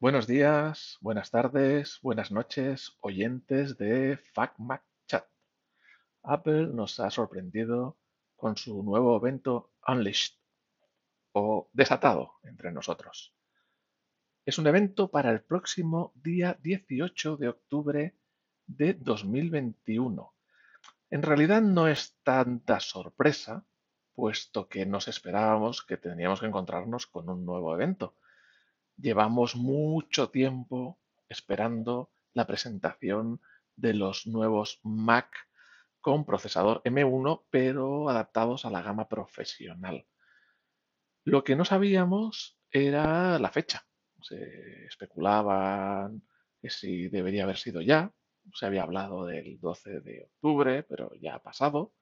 Buenos días, buenas tardes, buenas noches, oyentes de FacMac Chat. Apple nos ha sorprendido con su nuevo evento Unleashed o Desatado entre nosotros. Es un evento para el próximo día 18 de octubre de 2021. En realidad no es tanta sorpresa, puesto que nos esperábamos que teníamos que encontrarnos con un nuevo evento. Llevamos mucho tiempo esperando la presentación de los nuevos Mac con procesador M1, pero adaptados a la gama profesional. Lo que no sabíamos era la fecha. Se especulaban que si debería haber sido ya. Se había hablado del 12 de octubre, pero ya ha pasado.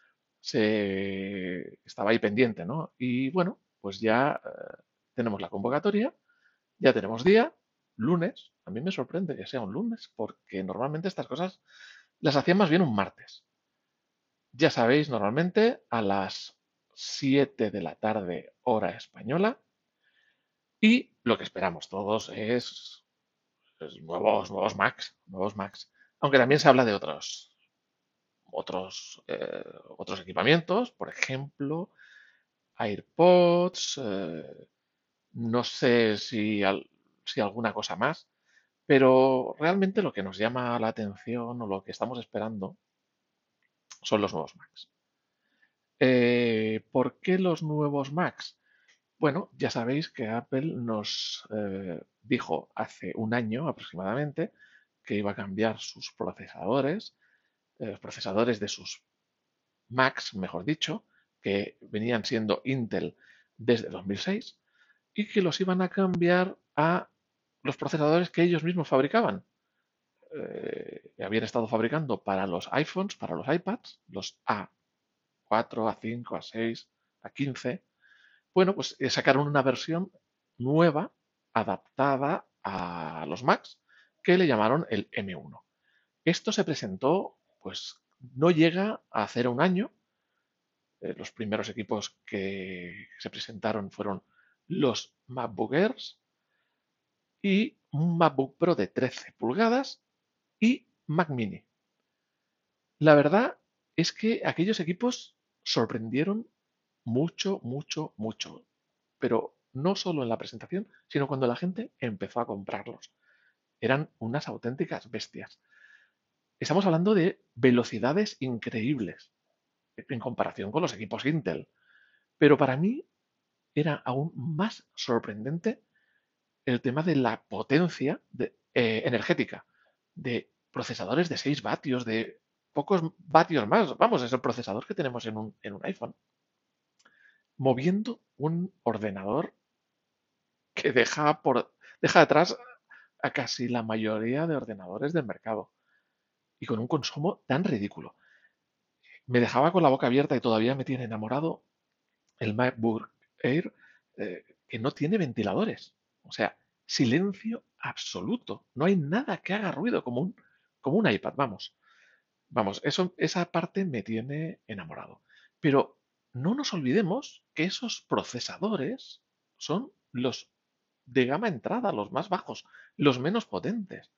Se estaba ahí pendiente, ¿no? Y bueno, pues ya tenemos la convocatoria. Ya tenemos día, lunes. A mí me sorprende que sea un lunes, porque normalmente estas cosas las hacían más bien un martes. Ya sabéis, normalmente a las 7 de la tarde, hora española. Y lo que esperamos todos es nuevos Macs, nuevos Macs. Aunque también se habla de otros equipamientos, por ejemplo, AirPods, no sé si alguna cosa más. Pero realmente lo que nos llama la atención o lo que estamos esperando son los nuevos Macs. ¿Por qué los nuevos Macs? Bueno, ya sabéis que Apple nos dijo hace un año aproximadamente que iba a cambiar sus procesadores, los procesadores de sus Macs, mejor dicho, que venían siendo Intel desde 2006, y que los iban a cambiar a los procesadores que ellos mismos fabricaban. Habían estado fabricando para los iPhones, para los iPads, los A4, A5, A6, A15. Bueno, pues sacaron una versión nueva, adaptada a los Macs, que le llamaron el M1. Esto se presentó, pues no llega a hacer un año. Los primeros equipos que se presentaron fueron los MacBook Airs y un MacBook Pro de 13 pulgadas y Mac Mini. La verdad es que aquellos equipos sorprendieron mucho, mucho, mucho. Pero no solo en la presentación, sino cuando la gente empezó a comprarlos. Eran unas auténticas bestias. Estamos hablando de velocidades increíbles en comparación con los equipos Intel. Pero para mí era aún más sorprendente el tema de la potencia energética, de procesadores de 6 vatios, de pocos vatios más. Vamos, es el procesador que tenemos en un iPhone, moviendo un ordenador que deja atrás a casi la mayoría de ordenadores del mercado y con un consumo tan ridículo. Me dejaba con la boca abierta y todavía me tiene enamorado el MacBook Air, que no tiene ventiladores. O sea, silencio absoluto. No hay nada que haga ruido como un iPad, vamos. Vamos, esa parte me tiene enamorado. Pero no nos olvidemos que esos procesadores son los de gama entrada, los más bajos, los menos potentes.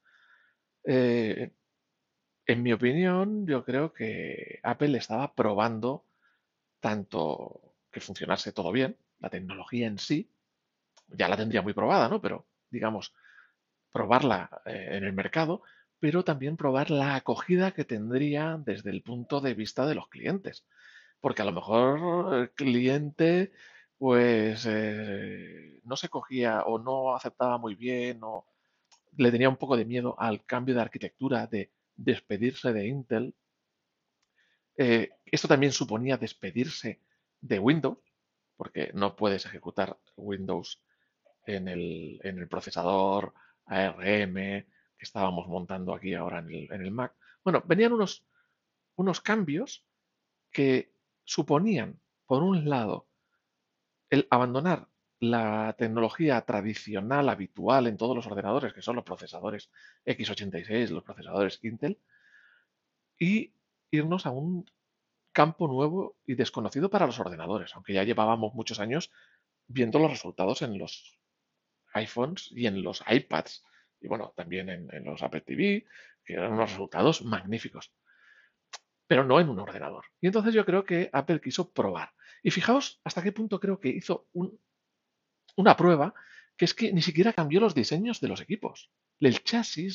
Eh, en mi opinión, yo creo que Apple estaba probando tanto que funcionase todo bien, la tecnología en sí, ya la tendría muy probada, ¿no? Pero, digamos, probarla en el mercado, pero también probar la acogida que tendría desde el punto de vista de los clientes. Porque a lo mejor el cliente, pues, no se cogía o no aceptaba muy bien o le tenía un poco de miedo al cambio de arquitectura, de despedirse de Intel. Esto también suponía despedirse de Windows, porque no puedes ejecutar Windows en el procesador ARM que estábamos montando aquí ahora en el Mac. Bueno, venían unos cambios que suponían, por un lado, el abandonar la tecnología tradicional habitual en todos los ordenadores, que son los procesadores x86, los procesadores Intel, y irnos a un campo nuevo y desconocido para los ordenadores, aunque ya llevábamos muchos años viendo los resultados en los iPhones y en los iPads, y bueno, también en los Apple TV, que eran unos resultados magníficos, pero no en un ordenador. Y entonces yo creo que Apple quiso probar. Y fijaos hasta qué punto creo que hizo una prueba, que es que ni siquiera cambió los diseños de los equipos. El chasis,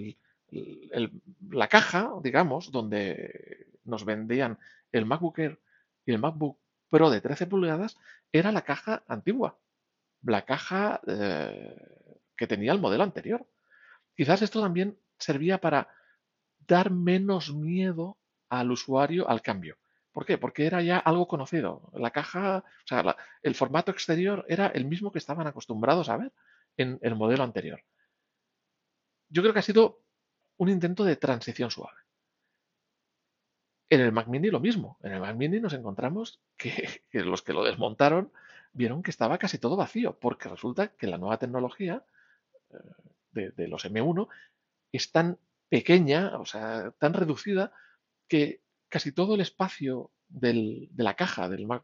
la caja, digamos, donde nos vendían el MacBook Air y el MacBook Pro de 13 pulgadas, era la caja antigua, la caja que tenía el modelo anterior. Quizás esto también servía para dar menos miedo al usuario al cambio. ¿Por qué? Porque era ya algo conocido. La caja, o sea, el formato exterior era el mismo que estaban acostumbrados a ver en el modelo anterior. Yo creo que ha sido un intento de transición suave. En el Mac Mini lo mismo. En el Mac Mini nos encontramos que los que lo desmontaron vieron que estaba casi todo vacío, porque resulta que la nueva tecnología de los M1 es tan pequeña, o sea, tan reducida, que casi todo el espacio de la caja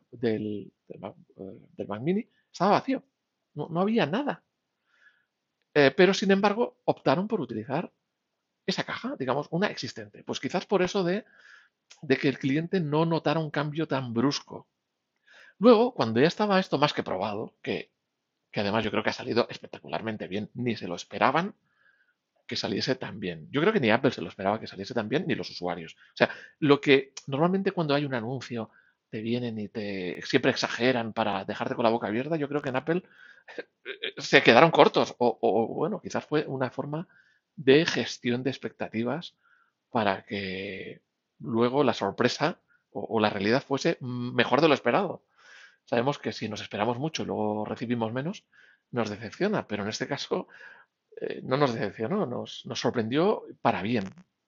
del Mac Mini estaba vacío. No había nada. Pero, sin embargo, optaron por utilizar esa caja, digamos, una existente. Pues quizás por eso de que el cliente no notara un cambio tan brusco. Luego, cuando ya estaba esto más que probado, que además yo creo que ha salido espectacularmente bien, ni se lo esperaban que saliese tan bien. Yo creo que ni Apple se lo esperaba que saliese tan bien, ni los usuarios. O sea, lo que normalmente cuando hay un anuncio te vienen y te siempre exageran para dejarte con la boca abierta, yo creo que en Apple se quedaron cortos. Bueno, quizás fue una forma de gestión de expectativas para que luego la sorpresa o la realidad fuese mejor de lo esperado. Sabemos que si nos esperamos mucho y luego recibimos menos, nos decepciona, pero en este caso no nos decepcionó, nos sorprendió para bien.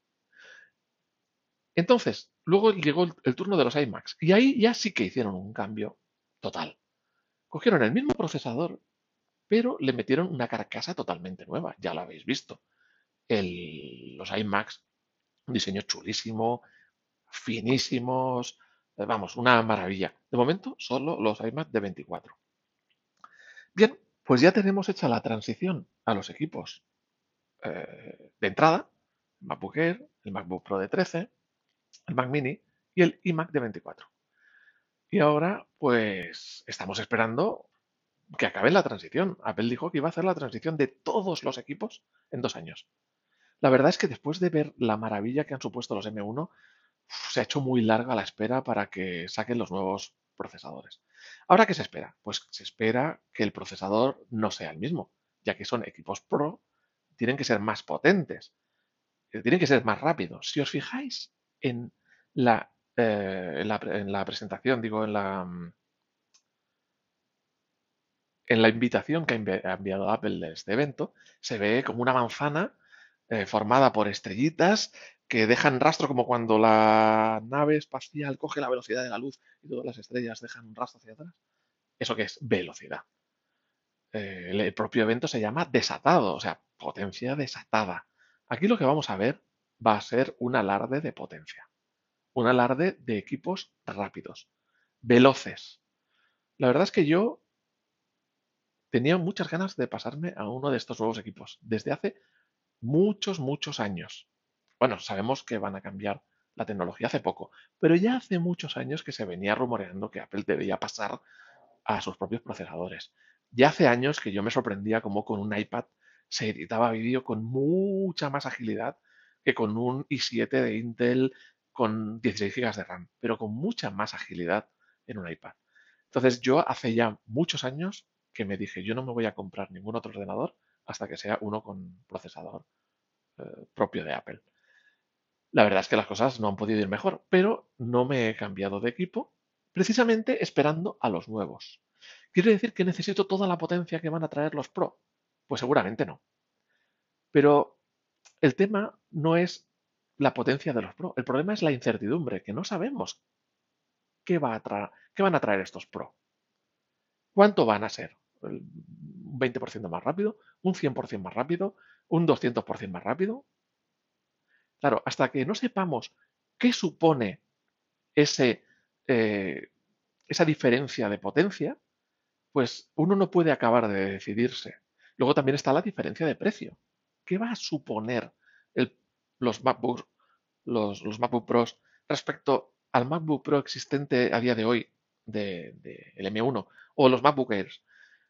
Entonces, luego llegó el turno de los iMacs y ahí ya sí que hicieron un cambio total. Cogieron el mismo procesador, pero le metieron una carcasa totalmente nueva, ya lo habéis visto. Los iMacs, un diseño chulísimo, finísimos, vamos, una maravilla. De momento, solo los iMac de 24. Bien, pues ya tenemos hecha la transición a los equipos de entrada, el MacBook Air, el MacBook Pro de 13, el Mac Mini y el iMac de 24. Y ahora, pues, estamos esperando que acabe la transición. Apple dijo que iba a hacer la transición de todos los equipos en 2 años. La verdad es que después de ver la maravilla que han supuesto los M1, se ha hecho muy larga la espera para que saquen los nuevos procesadores. ¿Ahora qué se espera? Pues se espera que el procesador no sea el mismo, ya que son equipos Pro, tienen que ser más potentes, tienen que ser más rápidos. Si os fijáis en la presentación, digo, en la invitación que ha enviado Apple de este evento, se ve como una manzana formada por estrellitas que dejan rastro como cuando la nave espacial coge la velocidad de la luz y todas las estrellas dejan un rastro hacia atrás. ¿Eso qué es? Velocidad. El propio evento se llama desatado, o sea, potencia desatada. Aquí lo que vamos a ver va a ser un alarde de potencia, un alarde de equipos rápidos, veloces. La verdad es que yo tenía muchas ganas de pasarme a uno de estos nuevos equipos desde hace muchos, muchos años. Bueno, sabemos que van a cambiar la tecnología hace poco, pero ya hace muchos años que se venía rumoreando que Apple debía pasar a sus propios procesadores. Ya hace años que yo me sorprendía cómo con un iPad se editaba vídeo con mucha más agilidad que con un i7 de Intel con 16 GB de RAM, pero con mucha más agilidad en un iPad. Entonces yo hace ya muchos años que me dije, yo no me voy a comprar ningún otro ordenador hasta que sea uno con procesador propio de Apple. La verdad es que las cosas no han podido ir mejor, pero no me he cambiado de equipo, precisamente esperando a los nuevos. ¿Quiere decir que necesito toda la potencia que van a traer los Pro? Pues seguramente no. Pero el tema no es la potencia de los Pro, el problema es la incertidumbre, que no sabemos qué van a traer estos Pro. ¿Cuánto van a ser? ¿Un 20% más rápido? ¿Un 100% más rápido? ¿Un 200% más rápido? Claro, hasta que no sepamos qué supone ese, eh, esa diferencia de potencia, pues uno no puede acabar de decidirse. Luego también está la diferencia de precio. ¿Qué va a suponer el- los MacBooks, los MacBook Pros respecto al MacBook Pro existente a día de hoy el M1 o los MacBook Airs?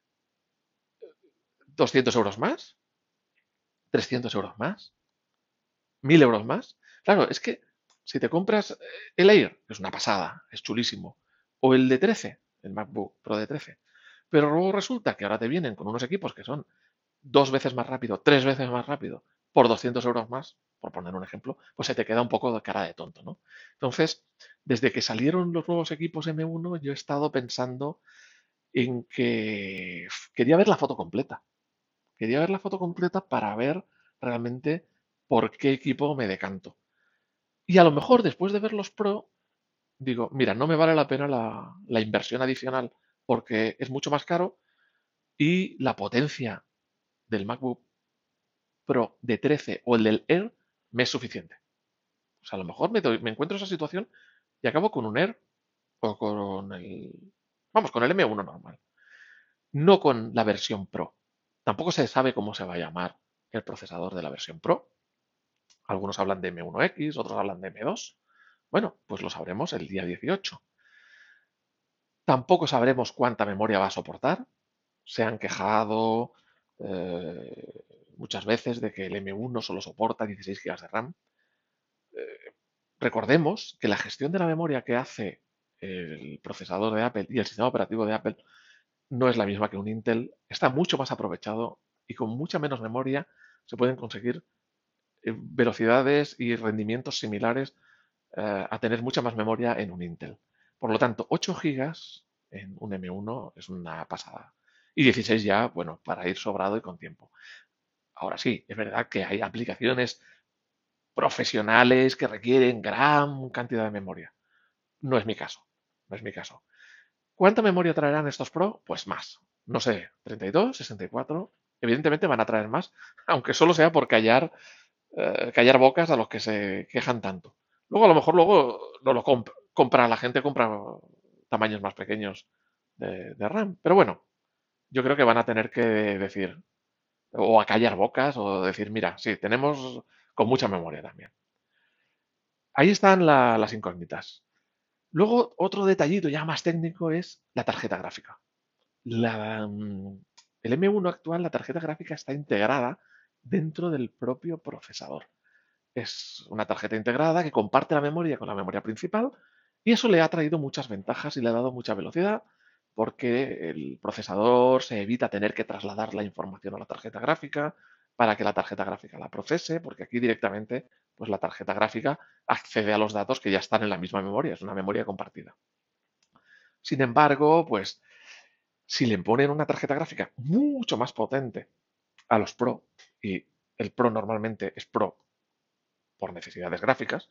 ¿200 € más? ¿300 € más? ¿1000 € más? Claro, es que si te compras el Air, es una pasada, es chulísimo, o el de 13, el MacBook Pro de 13, pero luego resulta que ahora te vienen con unos equipos que son 2 veces más rápido, 3 veces más rápido, por 200 € más, por poner un ejemplo, pues se te queda un poco de cara de tonto, ¿no? Entonces, desde que salieron los nuevos equipos M1, yo he estado pensando en que quería ver la foto completa. Quería ver la foto completa para ver realmente por qué equipo me decanto. Y a lo mejor después de ver los Pro, digo, mira, no me vale la pena la inversión adicional porque es mucho más caro y la potencia del MacBook Pro de 13 o el del Air me es suficiente. O sea, a lo mejor me encuentro esa situación y acabo con un Air o con vamos, con el M1 normal, no con la versión Pro. Tampoco se sabe cómo se va a llamar el procesador de la versión Pro. Algunos hablan de M1X, otros hablan de M2. Bueno, pues lo sabremos el día 18. Tampoco sabremos cuánta memoria va a soportar. Se han quejado muchas veces de que el M1 solo soporta 16 GB de RAM. Recordemos que la gestión de la memoria que hace el procesador de Apple y el sistema operativo de Apple no es la misma que un Intel. Está mucho más aprovechado y con mucha menos memoria se pueden conseguir velocidades y rendimientos similares a tener mucha más memoria en un Intel. Por lo tanto, 8 gigas en un M1 es una pasada. Y 16 ya, bueno, para ir sobrado y con tiempo. Ahora sí, es verdad que hay aplicaciones profesionales que requieren gran cantidad de memoria. No es mi caso. No es mi caso. ¿Cuánta memoria traerán estos Pro? Pues más. No sé, 32, 64. Evidentemente van a traer más, aunque solo sea por callar bocas a los que se quejan tanto. Luego, a lo mejor, luego no lo compra, la gente compra tamaños más pequeños de RAM. Pero bueno, yo creo que van a tener que decir, o a callar bocas, o decir, mira, sí, tenemos con mucha memoria también. Ahí están las incógnitas. Luego, otro detallito ya más técnico es la tarjeta gráfica. El M1 actual, la tarjeta gráfica está integrada dentro del propio procesador. Es una tarjeta integrada que comparte la memoria con la memoria principal y eso le ha traído muchas ventajas y le ha dado mucha velocidad porque el procesador se evita tener que trasladar la información a la tarjeta gráfica para que la tarjeta gráfica la procese, porque aquí directamente pues la tarjeta gráfica accede a los datos que ya están en la misma memoria, es una memoria compartida. Sin embargo, pues si le ponen una tarjeta gráfica mucho más potente a los Pro, y el Pro normalmente es Pro por necesidades gráficas,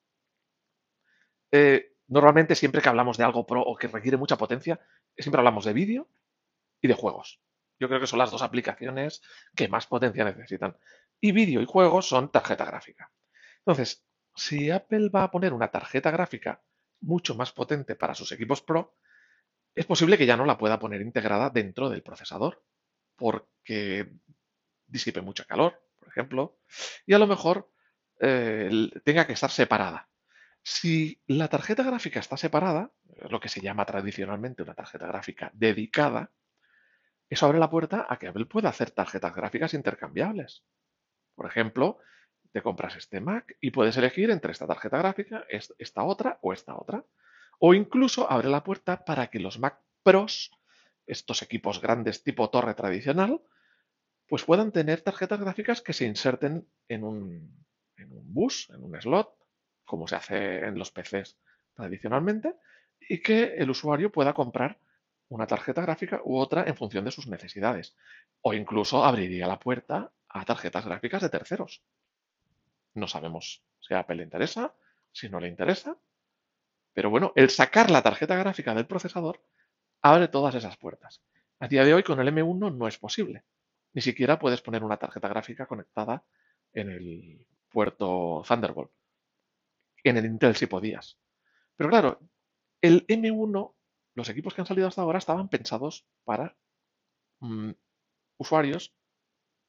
normalmente siempre que hablamos de algo Pro o que requiere mucha potencia, siempre hablamos de vídeo y de juegos. Yo creo que son las dos aplicaciones que más potencia necesitan. Y vídeo y juegos son tarjeta gráfica. Entonces, si Apple va a poner una tarjeta gráfica mucho más potente para sus equipos Pro, es posible que ya no la pueda poner integrada dentro del procesador, porque disipe mucho calor, por ejemplo, y a lo mejor tenga que estar separada. Si la tarjeta gráfica está separada, lo que se llama tradicionalmente una tarjeta gráfica dedicada, eso abre la puerta a que Apple pueda hacer tarjetas gráficas intercambiables. Por ejemplo, te compras este Mac y puedes elegir entre esta tarjeta gráfica, esta otra o esta otra. O incluso abre la puerta para que los Mac Pros, estos equipos grandes tipo torre tradicional, pues puedan tener tarjetas gráficas que se inserten en un bus, en un slot, como se hace en los PCs tradicionalmente, y que el usuario pueda comprar una tarjeta gráfica u otra en función de sus necesidades. O incluso abriría la puerta a tarjetas gráficas de terceros. No sabemos si a Apple le interesa, si no le interesa, pero bueno, el sacar la tarjeta gráfica del procesador abre todas esas puertas. A día de hoy con el M1 no es posible. Ni siquiera puedes poner una tarjeta gráfica conectada en el puerto Thunderbolt. En el Intel sí podías. Pero claro, el M1, los equipos que han salido hasta ahora estaban pensados para usuarios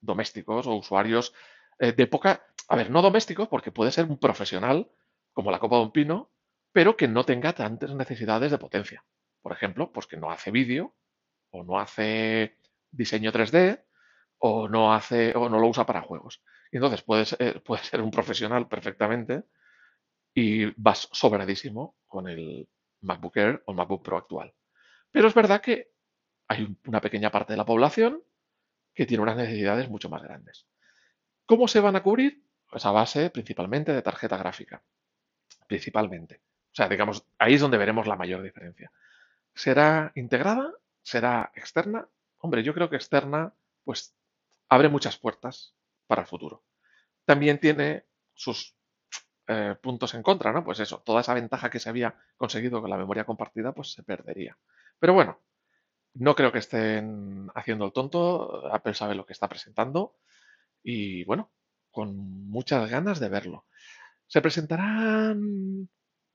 domésticos o usuarios de poca, a ver, no domésticos, porque puede ser un profesional como la copa de un pino, pero que no tenga tantas necesidades de potencia. Por ejemplo, pues que no hace vídeo o no hace diseño 3D o no lo usa para juegos. Y entonces puede ser un profesional perfectamente y vas sobradísimo con el MacBook Air o el MacBook Pro actual. Pero es verdad que hay una pequeña parte de la población que tiene unas necesidades mucho más grandes. ¿Cómo se van a cubrir? Pues a base principalmente de tarjeta gráfica, principalmente. O sea, digamos, ahí es donde veremos la mayor diferencia. ¿Será integrada? ¿Será externa? Hombre, yo creo que externa, pues abre muchas puertas para el futuro. También tiene sus puntos en contra, ¿no? Pues eso, toda esa ventaja que se había conseguido con la memoria compartida, pues se perdería. Pero bueno, no creo que estén haciendo el tonto. Apple sabe lo que está presentando y bueno, con muchas ganas de verlo. Se presentarán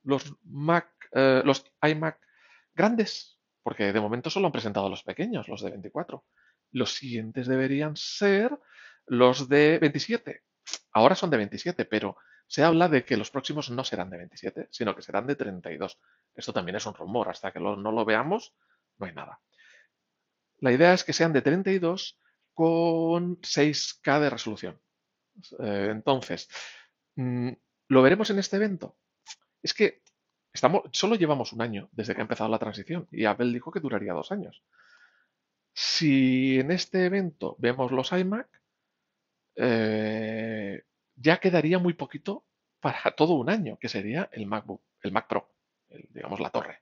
los iMac grandes, porque de momento solo han presentado los pequeños, los de 24. Los siguientes deberían ser los de 27. Ahora son de 27, pero se habla de que los próximos no serán de 27, sino que serán de 32. Esto también es un rumor, hasta que no lo veamos, no hay nada. La idea es que sean de 32 con 6K de resolución. Entonces, mm, ¿lo veremos en este evento? Es que solo llevamos un año desde que ha empezado la transición y Apple dijo que duraría 2 años. Si en este evento vemos los iMac, ya quedaría muy poquito para todo un año, que sería el MacBook, el Mac Pro, digamos la torre.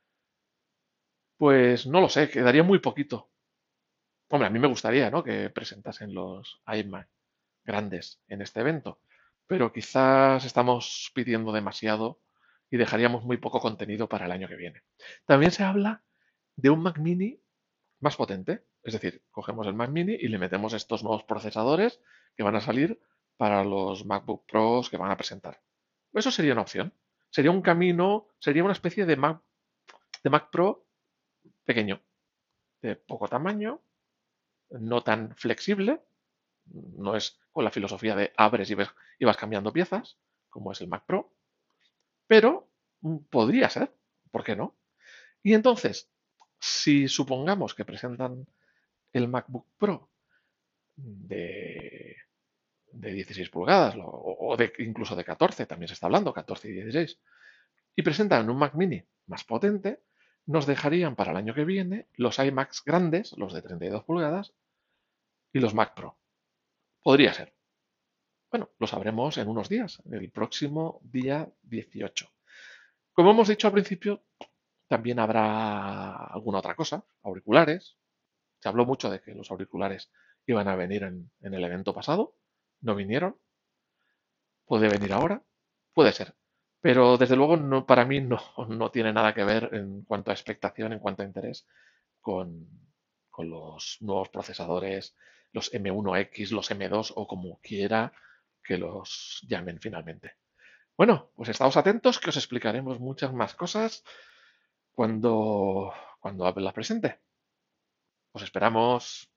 Pues no lo sé, quedaría muy poquito. Hombre, a mí me gustaría, ¿no? Que presentasen los iMac grandes en este evento, pero quizás estamos pidiendo demasiado y dejaríamos muy poco contenido para el año que viene. También se habla de un Mac Mini más potente, es decir, cogemos el Mac Mini y le metemos estos nuevos procesadores que van a salir para los MacBook Pros que van a presentar. Eso sería una opción. Sería un camino, sería una especie de Mac Pro pequeño, de poco tamaño, no tan flexible, no es con la filosofía de abres y vas cambiando piezas, como es el Mac Pro, pero podría ser, ¿por qué no? Y entonces, si supongamos que presentan el MacBook Pro de, de 16 pulgadas incluso de 14, también se está hablando, 14 y 16, y presentan un Mac Mini más potente, nos dejarían para el año que viene los iMacs grandes, los de 32 pulgadas, y los Mac Pro. Podría ser. Bueno, lo sabremos en unos días, el próximo día 18. Como hemos dicho al principio, también habrá alguna otra cosa, auriculares. Se habló mucho de que los auriculares iban a venir en el evento pasado, no vinieron. Puede venir ahora, puede ser. Pero desde luego para mí no tiene nada que ver en cuanto a expectación, en cuanto a interés con, con los nuevos procesadores, los M1X, los M2 o como quiera que los llamen finalmente. Bueno, pues estamos atentos que os explicaremos muchas más cosas cuando Apple las presente. Os esperamos.